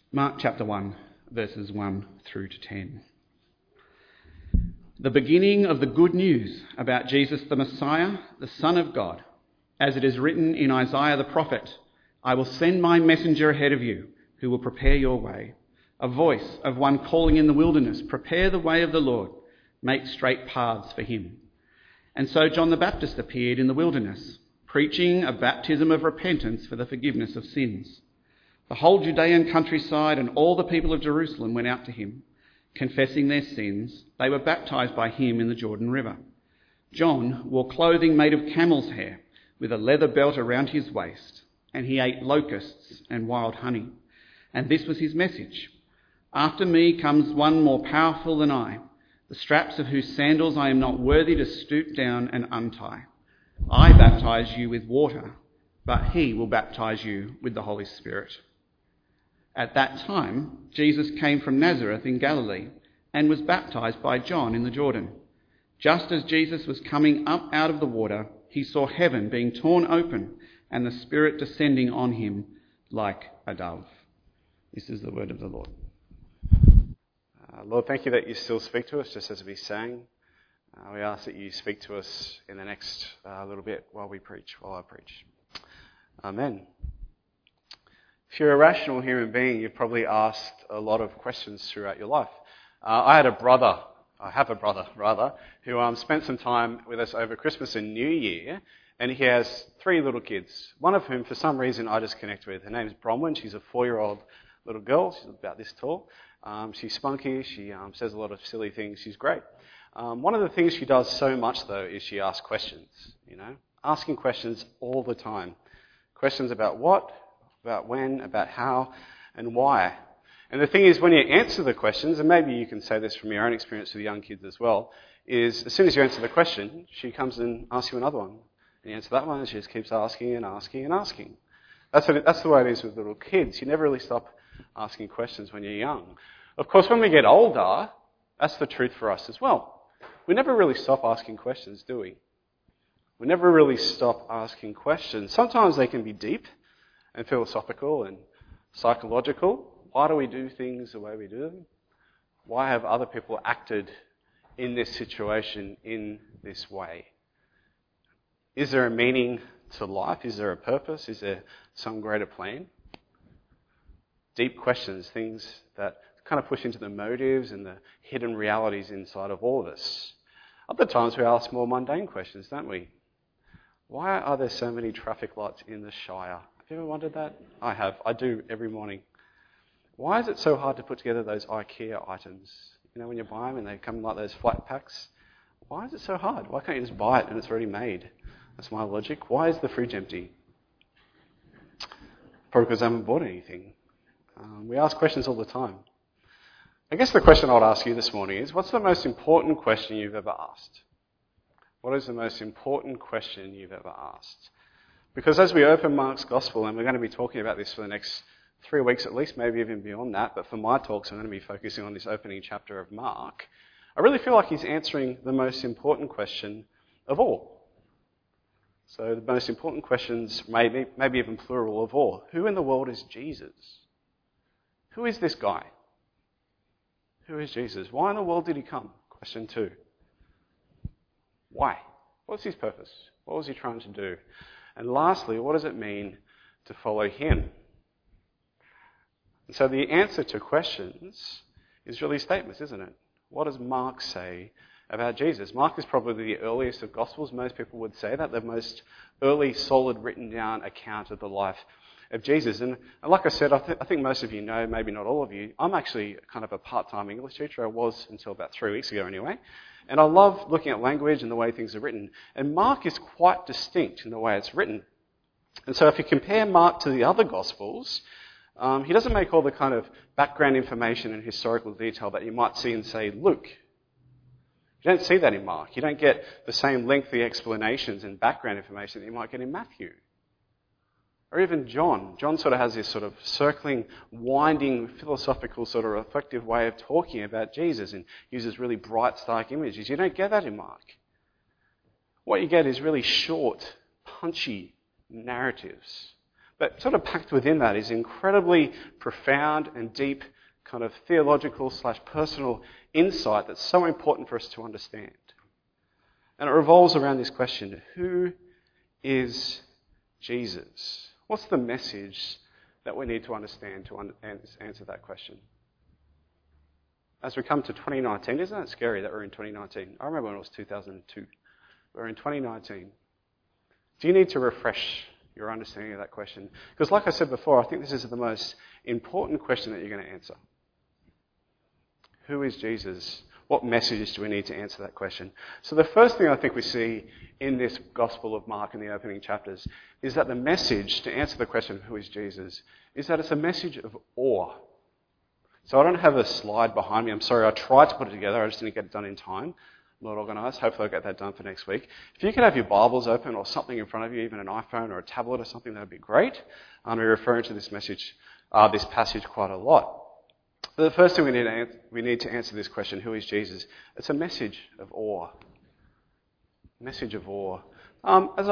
Mark chapter 1, verses 1 through to 10. The beginning of the good news about Jesus the Messiah, the Son of God, as it is written in Isaiah the prophet, I will send my messenger ahead of you, who will prepare your way. A voice of one calling in the wilderness, prepare the way of the Lord, make straight paths for him. And so John the Baptist appeared in the wilderness, preaching a baptism of repentance for the forgiveness of sins. The whole Judean countryside and all the people of Jerusalem went out to him. Confessing their sins, they were baptized by him in the Jordan River. John wore clothing made of camel's hair, with a leather belt around his waist, and he ate locusts and wild honey. And this was his message: After me comes one more powerful than I, the straps of whose sandals I am not worthy to stoop down and untie. I baptize you with water, but he will baptize you with the Holy Spirit. At that time, Jesus came from Nazareth in Galilee and was baptized by John in the Jordan. Just as Jesus was coming up out of the water, he saw heaven being torn open and the Spirit descending on him like a dove. This is the word of the Lord. Lord, thank you that you still speak to us just as we sang. We ask that you speak to us in the next little bit while I preach. Amen. If you're a rational human being, you've probably asked a lot of questions throughout your life. I have a brother, who spent some time with us over Christmas and New Year, and he has 3 little kids, one of whom, for some reason, I just connect with. Her name's Bronwyn. She's a 4-year-old little girl. She's about this tall. She's spunky. She says a lot of silly things. She's great. One of the things she does so much, though, is she asks questions, asking questions all the time. Questions about what, about when, about how, and why. And the thing is, when you answer the questions, and maybe you can say this from your own experience with young kids as well, is as soon as you answer the question, she comes and asks you another one. And you answer that one, and she just keeps asking and asking and asking. That's the way it is with little kids. You never really stop asking questions when you're young. Of course, when we get older, that's the truth for us as well. We never really stop asking questions, do we? We never really stop asking questions. Sometimes they can be deep and philosophical and psychological. Why do we do things the way we do them? Why have other people acted in this situation in this way? Is there a meaning to life? Is there a purpose? Is there some greater plan? Deep questions, things that kind of push into the motives and the hidden realities inside of all of us. Other times we ask more mundane questions, don't we? Why are there so many traffic lights in the Shire? Have you ever wondered that? I have. I do every morning. Why is it so hard to put together those IKEA items? When you buy them and they come like those flat packs. Why is it so hard? Why can't you just buy it and it's already made? That's my logic. Why is the fridge empty? Probably because I haven't bought anything. We ask questions all the time. I guess the question I would ask you this morning is, what's the most important question you've ever asked? What is the most important question you've ever asked? Because as we open Mark's Gospel, and we're going to be talking about this for the next 3 weeks at least, maybe even beyond that, but for my talks I'm going to be focusing on this opening chapter of Mark, I really feel like he's answering the most important question of all. So the most important questions, maybe even plural of all. Who in the world is Jesus? Who is this guy? Who is Jesus? Why in the world did he come? Question 2. Why? What's his purpose? What was he trying to do? And lastly, what does it mean to follow him? And so the answer to questions is really statements, isn't it? What does Mark say about Jesus? Mark is probably the earliest of Gospels. Most people would say that, the most early, solid, written down account of the life of Jesus. And like I said, I think most of you know, maybe not all of you, I'm actually kind of a part-time English teacher. I was until about 3 weeks ago anyway. And I love looking at language and the way things are written. And Mark is quite distinct in the way it's written. And so if you compare Mark to the other Gospels, he doesn't make all the kind of background information and historical detail that you might see in, say, Luke. You don't see that in Mark. You don't get the same lengthy explanations and background information that you might get in Matthew. Or even John. John sort of has this sort of circling, winding, philosophical, sort of reflective way of talking about Jesus and uses really bright, stark images. You don't get that in Mark. What you get is really short, punchy narratives. But sort of packed within that is incredibly profound and deep kind of theological / personal insight that's so important for us to understand. And it revolves around this question: who is Jesus? What's the message that we need to understand to answer that question? As we come to 2019, isn't that scary that we're in 2019? I remember when it was 2002. We're in 2019. Do you need to refresh your understanding of that question? Because like I said before, I think this is the most important question that you're going to answer. Who is Jesus? What messages do we need to answer that question? So the first thing I think we see in this Gospel of Mark in the opening chapters is that the message to answer the question, who is Jesus, is that it's a message of awe. So I don't have a slide behind me. I'm sorry, I tried to put it together. I just didn't get it done in time. I'm not organised. Hopefully I'll get that done for next week. If you could have your Bibles open or something in front of you, even an iPhone or a tablet or something, that would be great. We're referring to this passage quite a lot. But the first thing we need to answer this question, who is Jesus? It's a message of awe. Message of awe. As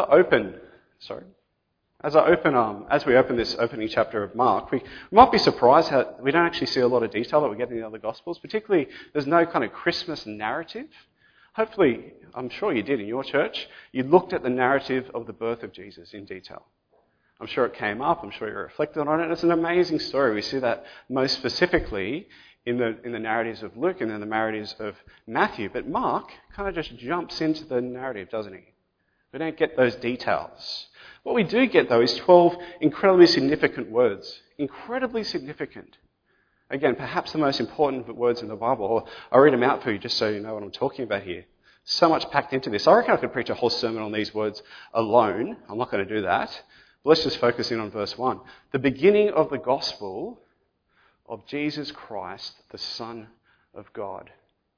we open this opening chapter of Mark, we might be surprised how we don't actually see a lot of detail that we get in the other Gospels. Particularly, there's no kind of Christmas narrative. Hopefully, I'm sure you did in your church, you looked at the narrative of the birth of Jesus in detail. I'm sure it came up. I'm sure you reflected on it. It's an amazing story. We see that most specifically in the narratives of Luke and then the narratives of Matthew. But Mark kind of just jumps into the narrative, doesn't he? We don't get those details. What we do get, though, is 12 incredibly significant words. Incredibly significant. Again, perhaps the most important words in the Bible. I'll read them out for you just so you know what I'm talking about here. So much packed into this. I reckon I could preach a whole sermon on these words alone. I'm not going to do that. But let's just focus in on verse 1. The beginning of the gospel of Jesus Christ, the Son of God.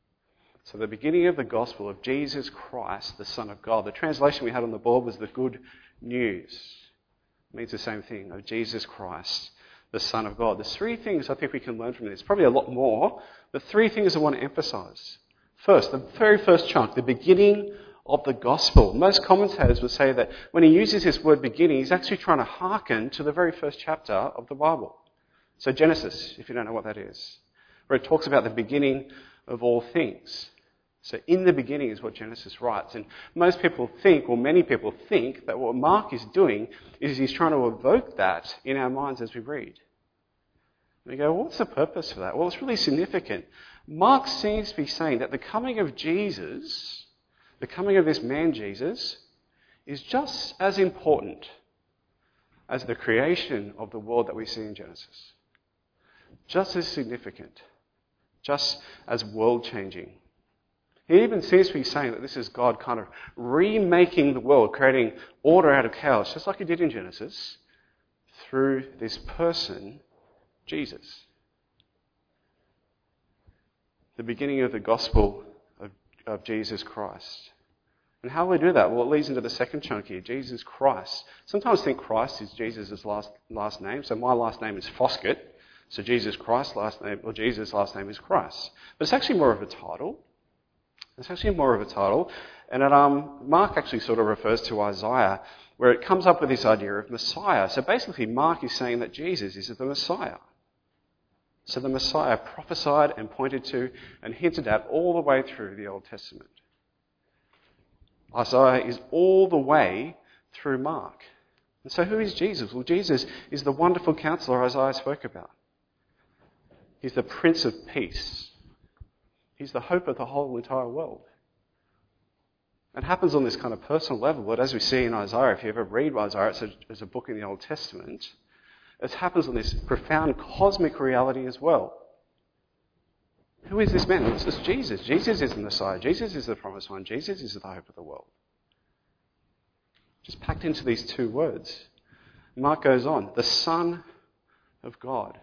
So the beginning of the gospel of Jesus Christ, the Son of God. The translation we had on the board was the good news. It means the same thing, of Jesus Christ, the Son of God. There's three things I think we can learn from this. Probably a lot more, but three things I want to emphasize. First, the very first chunk, the beginning of the gospel. Most commentators would say that when he uses this word beginning, he's actually trying to hearken to the very first chapter of the Bible. So Genesis, if you don't know what that is, where it talks about the beginning of all things. So in the beginning is what Genesis writes. And most people think, or many people think, that what Mark is doing is he's trying to evoke that in our minds as we read. And we go, well, what's the purpose for that? Well, it's really significant. Mark seems to be saying that the coming of Jesus, the coming of this man Jesus, is just as important as the creation of the world that we see in Genesis. Just as significant. Just as world-changing. He even seems to be saying that this is God kind of remaking the world, creating order out of chaos, just like he did in Genesis, through this person, Jesus. The beginning of the gospel of Jesus Christ. And how do we do that? Well, it leads into the second chunk here, Jesus Christ. Sometimes I think Christ is Jesus' last name. So my last name is Foskett. So Jesus Christ's last name, or Jesus' last name is Christ. But it's actually more of a title. It's actually more of a title. And Mark actually sort of refers to Isaiah, where it comes up with this idea of Messiah. So basically, Mark is saying that Jesus is the Messiah. So the Messiah prophesied and pointed to and hinted at all the way through the Old Testament. Isaiah is all the way through Mark. And so who is Jesus? Well, Jesus is the wonderful counselor Isaiah spoke about. He's the Prince of Peace. He's the hope of the whole entire world. It happens on this kind of personal level, but as we see in Isaiah, if you ever read Isaiah, it's a book in the Old Testament, it happens on this profound cosmic reality as well. Who is this man? It's Jesus. Jesus is the Messiah. Jesus is the promised one. Jesus is the hope of the world. Just packed into these two words. Mark goes on, the Son of God.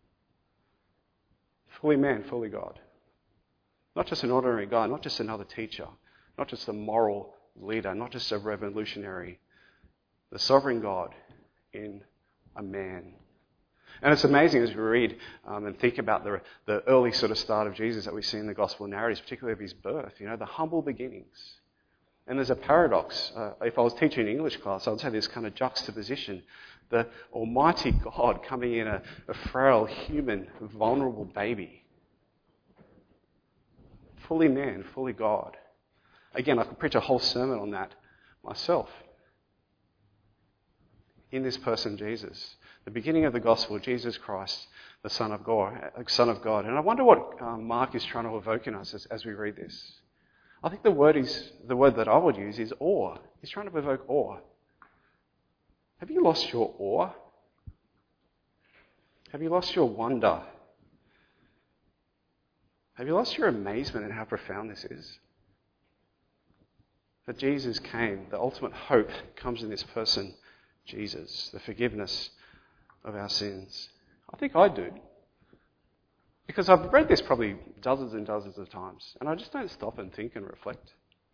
Fully man, fully God. Not just an ordinary guy, not just another teacher, not just a moral leader, not just a revolutionary. The sovereign God in a man. And it's amazing as we read and think about the early sort of start of Jesus that we see in the gospel narratives, particularly of his birth, the humble beginnings. And there's a paradox. If I was teaching an English class, I'd say this kind of juxtaposition. The Almighty God coming in a frail, human, vulnerable baby. Fully man, fully God. Again, I could preach a whole sermon on that myself. In this person, Jesus. The beginning of the gospel, Jesus Christ, the Son of God. And I wonder what Mark is trying to evoke in us as we read this. I think the word that I would use is awe. He's trying to evoke awe. Have you lost your awe? Have you lost your wonder? Have you lost your amazement at how profound this is? That Jesus came, the ultimate hope comes in this person, Jesus, the forgiveness of our sins. I think I do. Because I've read this probably dozens and dozens of times, and I just don't stop and think and reflect.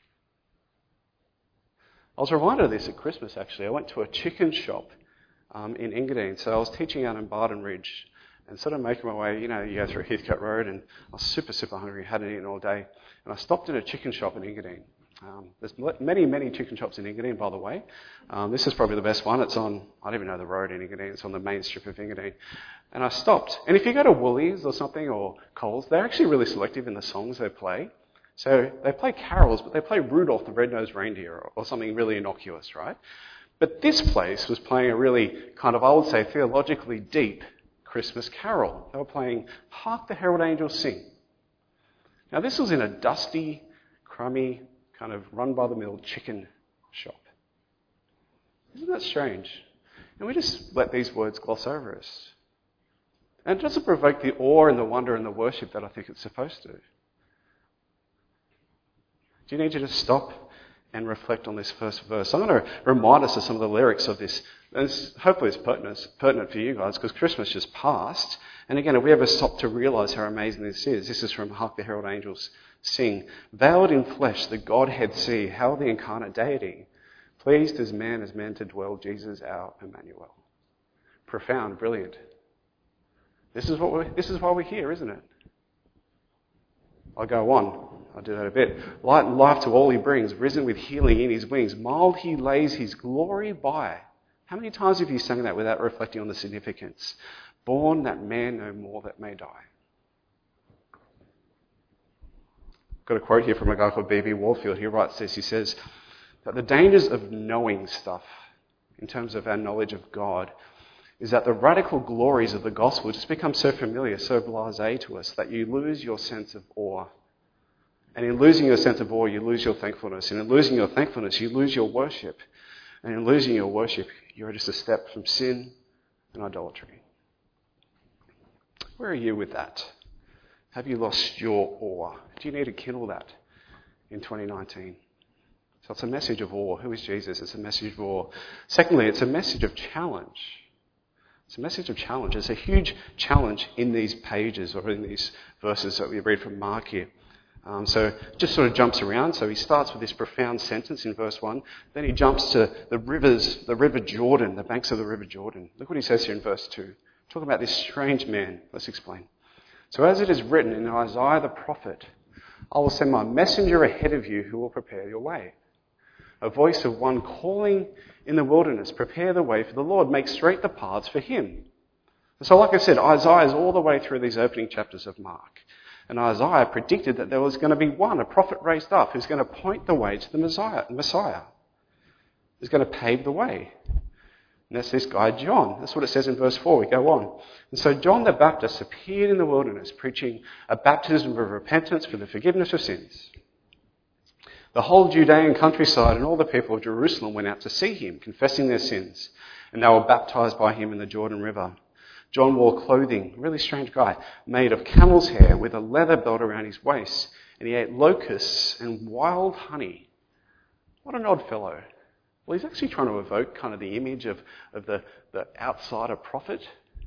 I was reminded of this at Christmas, actually. I went to a chicken shop in Engadine. So I was teaching out in Barton Ridge and sort of making my way, you go through Heathcote Road, and I was super, super hungry, hadn't eaten all day. And I stopped at a chicken shop in Engadine. There's many, many chicken shops in Engadine, by the way. This is probably the best one. It's on, I don't even know the road in Engadine. It's on the main strip of Engadine. And I stopped. And if you go to Woolies or something, or Coles, they're actually really selective in the songs they play. So they play carols, but they play Rudolph the Red-Nosed Reindeer or something really innocuous, right? But this place was playing a really kind of, I would say, theologically deep Christmas carol. They were playing Hark the Herald Angels Sing. Now this was in a dusty, crummy, kind of run-by-the-mill chicken shop. Isn't that strange? And we just let these words gloss over us. And it doesn't provoke the awe and the wonder and the worship that I think it's supposed to. Do you need to just stop and reflect on this first verse? I'm going to remind us of some of the lyrics of this. And hopefully it's pertinent for you guys, because Christmas just passed. And again, if we ever stop to realise how amazing this is from Hark the Herald Angels Sing. Veiled in flesh, the Godhead see, how the incarnate deity, pleased as man to dwell, Jesus our Emmanuel. Profound, brilliant. This is why we're here, isn't it? I'll go on. I'll do that a bit. Light and life to all he brings, risen with healing in his wings. Mild he lays his glory by. How many times have you sung that without reflecting on the significance? Born that man no more that may die. Got a quote here from a guy called B.B. Warfield. He writes this. He says that the dangers of knowing stuff, in terms of our knowledge of God, is that the radical glories of the gospel just become so familiar, so blasé to us, that you lose your sense of awe. And in losing your sense of awe, you lose your thankfulness. And in losing your thankfulness, you lose your worship. And in losing your worship, you're just a step from sin and idolatry. Where are you with that? Have you lost your awe? Do you need to kindle that in 2019? So it's a message of awe. Who is Jesus? It's a message of awe. Secondly, it's a message of challenge. It's a message of challenge. It's a huge challenge in these pages or in these verses that we read from Mark here. So it just sort of jumps around. So he starts with this profound sentence in verse 1. Then he jumps to the river Jordan, the banks of the river Jordan. Look what he says here in verse 2. Talking about this strange man. Let's explain. So as it is written in Isaiah the prophet, I will send my messenger ahead of you who will prepare your way. A voice of one calling in the wilderness, prepare the way for the Lord, make straight the paths for him. So like I said, Isaiah is all the way through these opening chapters of Mark. And Isaiah predicted that there was going to be a prophet raised up, who's going to point the way to the Messiah. Who's going to pave the way. And that's this guy, John. That's what it says in verse 4. We go on. And so John the Baptist appeared in the wilderness, preaching a baptism of repentance for the forgiveness of sins. The whole Judean countryside and all the people of Jerusalem went out to see him, confessing their sins. And they were baptized by him in the Jordan River. John wore clothing, really strange guy, made of camel's hair with a leather belt around his waist. And he ate locusts and wild honey. What an odd fellow. Well, he's actually trying to evoke kind of the image of the outsider prophet.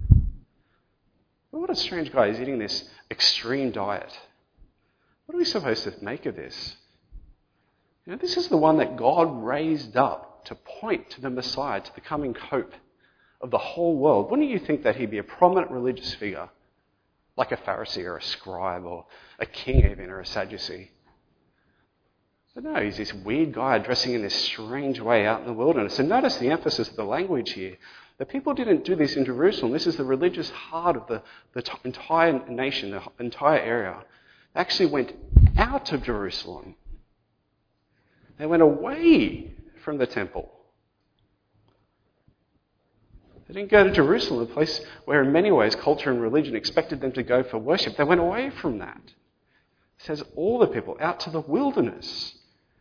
But what a strange guy. He's eating this extreme diet. What are we supposed to make of this? This is the one that God raised up to point to the Messiah, to the coming hope of the whole world. Wouldn't you think that he'd be a prominent religious figure, like a Pharisee or a scribe or a king even, or a Sadducee? But no, he's this weird guy dressing in this strange way out in the wilderness. And notice the emphasis of the language here. The people didn't do this in Jerusalem. This is the religious heart of the entire nation, the entire area. They actually went out of Jerusalem. They went away from the temple. They didn't go to Jerusalem, a place where in many ways culture and religion expected them to go for worship. They went away from that. It says all the people out to the wilderness.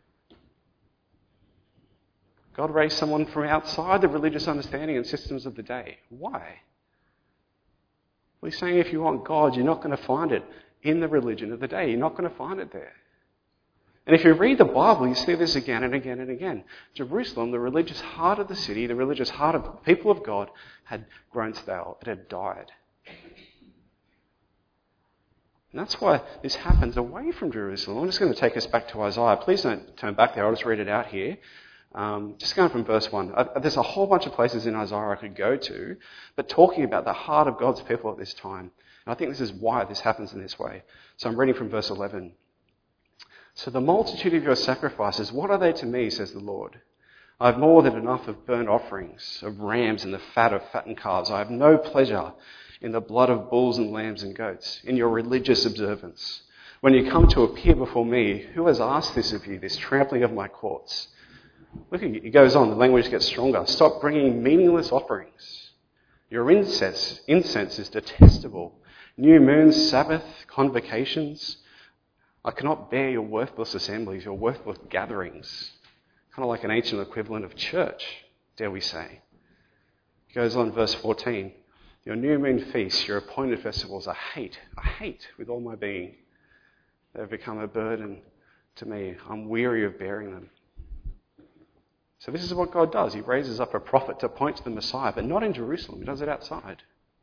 God raised someone from outside the religious understanding and systems of the day. Why? Well, he's saying if you want God, you're not going to find it in the religion of the day. You're not going to find it there. And if you read the Bible, you see this again and again and again. Jerusalem, the religious heart of the city, the religious heart of the people of God, had grown stale. It had died. And that's why this happens away from Jerusalem. I'm just going to take us back to Isaiah. Please don't turn back there. I'll just read it out here. Just going from verse 1. There's a whole bunch of places in Isaiah I could go to, but talking about the heart of God's people at this time. And I think this is why this happens in this way. So I'm reading from verse 11. So the multitude of your sacrifices, what are they to me, says the Lord? I have more than enough of burnt offerings, of rams and the fat of fattened calves. I have no pleasure in the blood of bulls and lambs and goats, in your religious observance. When you come to appear before me, who has asked this of you, this trampling of my courts? Look, it goes on, the language gets stronger. Stop bringing meaningless offerings. Your incense is detestable. New moons, Sabbath, convocations. I cannot bear your worthless assemblies, your worthless gatherings. Kind of like an ancient equivalent of church, dare we say. It goes on, verse 14. Your new moon feasts, your appointed festivals, I hate with all my being. They've become a burden to me. I'm weary of bearing them. So this is what God does. He raises up a prophet to point to the Messiah, but not in Jerusalem. He does it outside.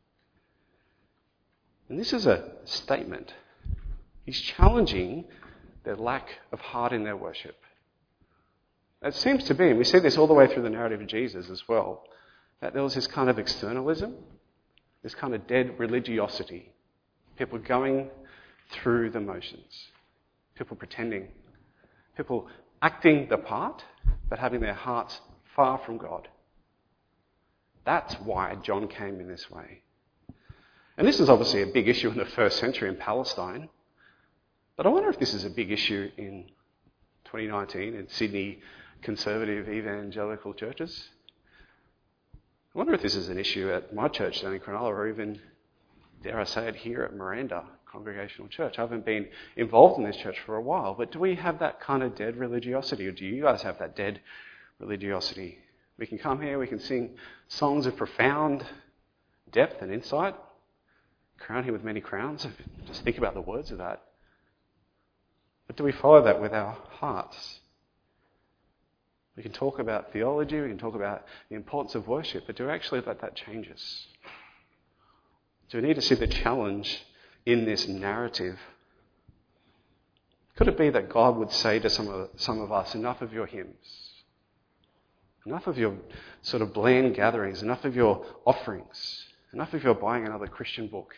And this is a statement. He's challenging their lack of heart in their worship. It seems to be, and we see this all the way through the narrative of Jesus as well, that there was this kind of externalism, this kind of dead religiosity. People going through the motions. People pretending. People acting the part, but having their hearts far from God. That's why John came in this way. And this is obviously a big issue in the first century in Palestine. But I wonder if this is a big issue in 2019 in Sydney conservative evangelical churches. I wonder if this is an issue at my church down in Cronulla, or even, dare I say it, here at Miranda Congregational Church. I haven't been involved in this church for a while, but do we have that kind of dead religiosity, or do you guys have that dead religiosity? We can come here, we can sing songs of profound depth and insight, crown him with many crowns. Just think about the words of that. But do we follow that with our hearts? We can talk about theology, we can talk about the importance of worship, but do we actually let that change us? Do we need to see the challenge in this narrative? Could it be that God would say to some of us, enough of your hymns, enough of your sort of bland gatherings, enough of your offerings, enough of your buying another Christian book?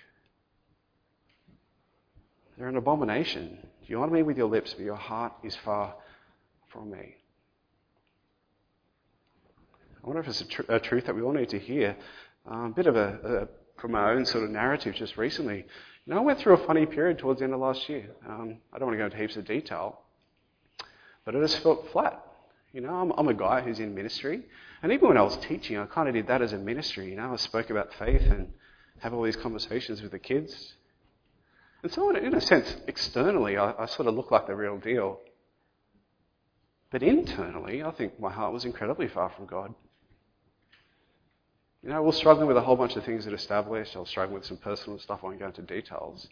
They're an abomination. You honour me with your lips, but your heart is far from me. I wonder if it's a truth that we all need to hear. A bit of from my own sort of narrative just recently. I went through a funny period towards the end of last year. I don't want to go into heaps of detail, but I just felt flat. I'm a guy who's in ministry, and even when I was teaching, I kind of did that as a ministry. I spoke about faith and have all these conversations with the kids. And so in a sense, externally, I sort of look like the real deal. But internally, I think my heart was incredibly far from God. I was struggling with a whole bunch of things that established. I was struggling with some personal stuff. I won't go into details.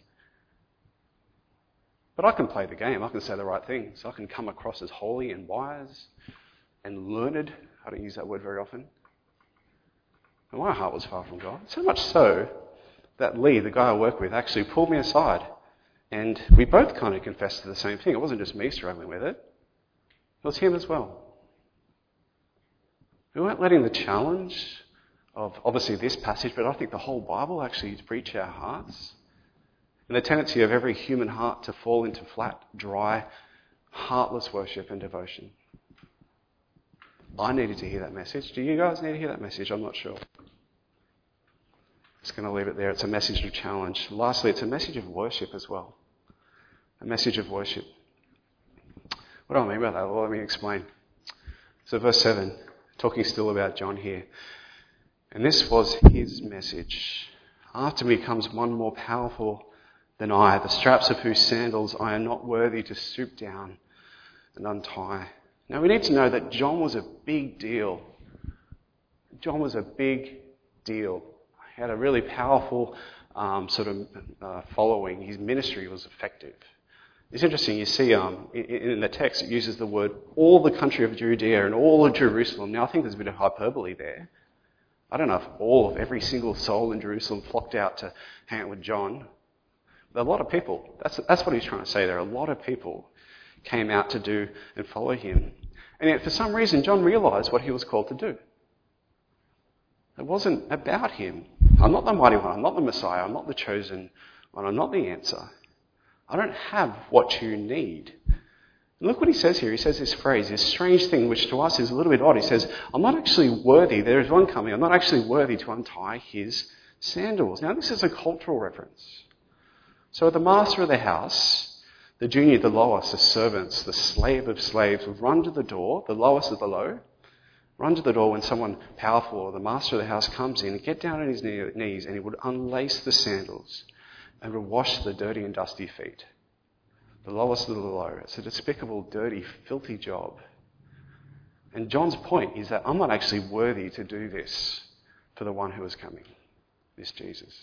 But I can play the game. I can say the right things. I can come across as holy and wise and learned. I don't use that word very often. And my heart was far from God. So much so that Lee, the guy I work with, actually pulled me aside. And we both kind of confessed to the same thing. It wasn't just me struggling with it. It was him as well. We weren't letting the challenge of obviously this passage, but I think the whole Bible actually reach our hearts. And the tendency of every human heart to fall into flat, dry, heartless worship and devotion. I needed to hear that message. Do you guys need to hear that message? I'm not sure. Just going to leave it there. It's a message of challenge. Lastly, it's a message of worship as well. A message of worship. What do I mean by that? Well, let me explain. So verse 7, talking still about John here. And this was his message. After me comes one more powerful than I, the straps of whose sandals I am not worthy to stoop down and untie. Now we need to know that John was a big deal. John was a big deal. He had a really powerful following. His ministry was effective. It's interesting, you see in the text it uses the word all the country of Judea and all of Jerusalem. Now I think there's a bit of hyperbole there. I don't know if every single soul in Jerusalem flocked out to hang out with John. But a lot of people, that's what he's trying to say there. A lot of people came out to do and follow him. And yet for some reason John realised what he was called to do. It wasn't about him. I'm not the mighty one. I'm not the Messiah. I'm not the chosen one. I'm not the answer. I don't have what you need. And look what he says here. He says this phrase, this strange thing, which to us is a little bit odd. He says, I'm not actually worthy. There is one coming. I'm not actually worthy to untie his sandals. Now, this is a cultural reference. So the master of the house, the junior, the lowest, the servants, the slave of slaves would run to the door, the lowest of the low, run to the door when someone powerful or the master of the house comes in, get down on his knees, and he would unlace the sandals and would wash the dirty and dusty feet. The lowest of the low. It's a despicable, dirty, filthy job. And John's point is that I'm not actually worthy to do this for the one who is coming, this Jesus.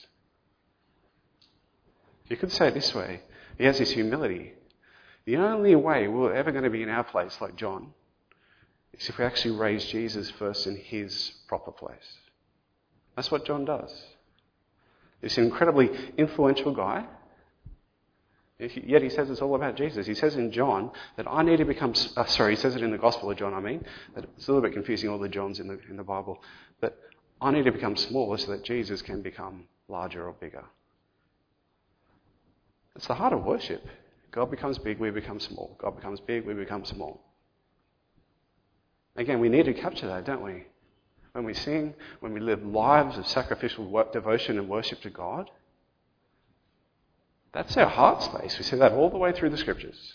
You could say it this way. He has this humility. The only way we're ever going to be in our place like John is if we actually raise Jesus first in his proper place. That's what John does. This incredibly influential guy, yet he says it's all about Jesus. He says in John that I need to become... he says it in the Gospel of John, that it's a little bit confusing, all the Johns in the Bible. But I need to become smaller so that Jesus can become larger or bigger. It's the heart of worship. God becomes big, we become small. God becomes big, we become small. Again, we need to capture that, don't we? When we sing, when we live lives of sacrificial devotion and worship to God, that's our heart space. We see that all the way through the scriptures.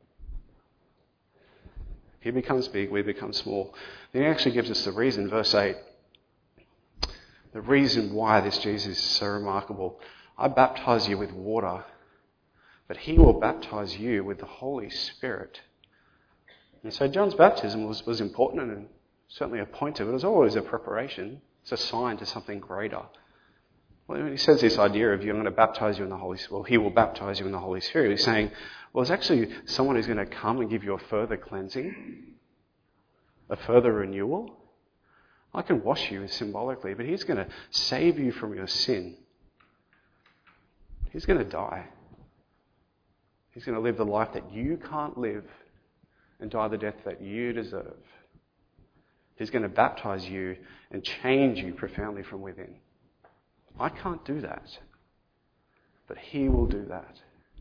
He becomes big, we become small. Then he actually gives us the reason, verse 8. The reason why this Jesus is so remarkable. I baptize you with water, but he will baptize you with the Holy Spirit. And so John's baptism was important and certainly a point of it. It was always a preparation. It's a sign to something greater. Well, when he says this idea of I'm going to baptize you in the Holy Spirit, well, he will baptize you in the Holy Spirit, he's saying, well, it's actually someone who's going to come and give you a further cleansing, a further renewal. I can wash you symbolically, but he's going to save you from your sin. He's going to die. He's going to live the life that you can't live and die the death that you deserve. He's going to baptize you and change you profoundly from within. I can't do that, but he will do that.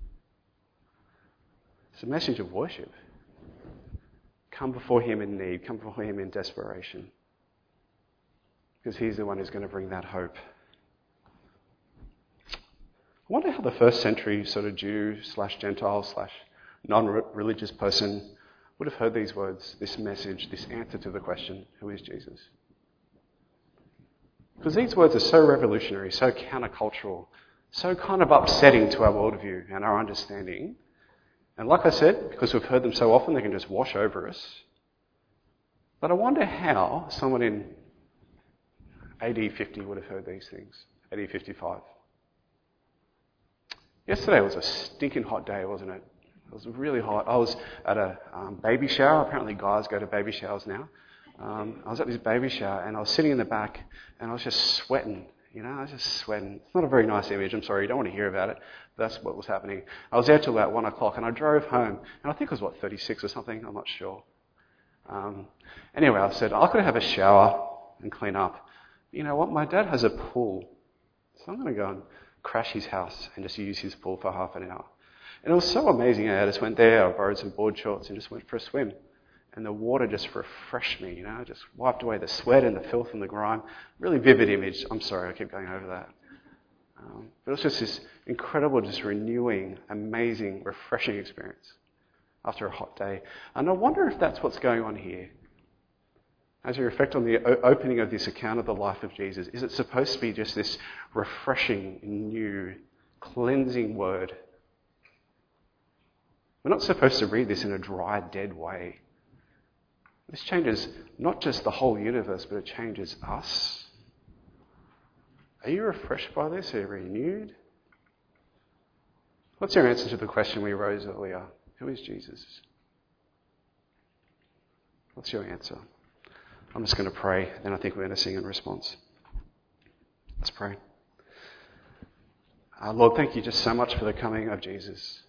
It's a message of worship. Come before him in need, come before him in desperation, because he's the one who's going to bring that hope. I wonder how the first century sort of Jew/Gentile/ non-religious person would have heard these words, this message, this answer to the question, who is Jesus? Because these words are so revolutionary, so countercultural, so kind of upsetting to our worldview and our understanding. And like I said, because we've heard them so often, they can just wash over us. But I wonder how someone in AD 50 would have heard these things, AD 55. Yesterday was a stinking hot day, wasn't it? It was really hot. I was at a baby shower. Apparently guys go to baby showers now. I was at this baby shower and I was sitting in the back and I was just sweating. I was just sweating. It's not a very nice image. I'm sorry, you don't want to hear about it. But that's what was happening. I was there till about 1 o'clock and I drove home. And I think it was, 36 or something? I'm not sure. Anyway, I said, I could have a shower and clean up. You know what? My dad has a pool. So I'm going to go and crash his house and just use his pool for half an hour. And it was so amazing. I just went there, I borrowed some board shorts and just went for a swim. And the water just refreshed me, just wiped away the sweat and the filth and the grime. Really vivid image. I'm sorry, I keep going over that. But it was just this incredible, just renewing, amazing, refreshing experience after a hot day. And I wonder if that's what's going on here. As we reflect on the opening of this account of the life of Jesus, is it supposed to be just this refreshing, new, cleansing word? We're not supposed to read this in a dry, dead way. This changes not just the whole universe, but it changes us. Are you refreshed by this? Are you renewed? What's your answer to the question we raised earlier? Who is Jesus? What's your answer? I'm just going to pray, then I think we're going to sing in response. Let's pray. Lord, thank you just so much for the coming of Jesus.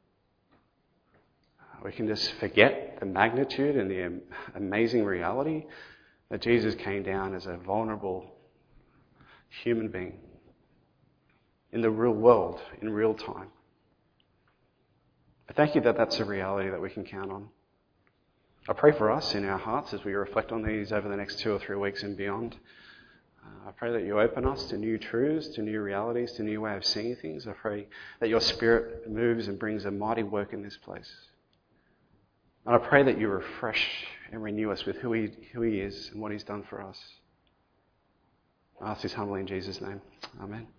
We can just forget the magnitude and the amazing reality that Jesus came down as a vulnerable human being in the real world, in real time. I thank you that that's a reality that we can count on. I pray for us in our hearts as we reflect on these over the next 2 or 3 weeks and beyond. I pray that you open us to new truths, to new realities, to new way of seeing things. I pray that your Spirit moves and brings a mighty work in this place. And I pray that you refresh and renew us with who he is and what he's done for us. I ask this humbly in Jesus' name. Amen.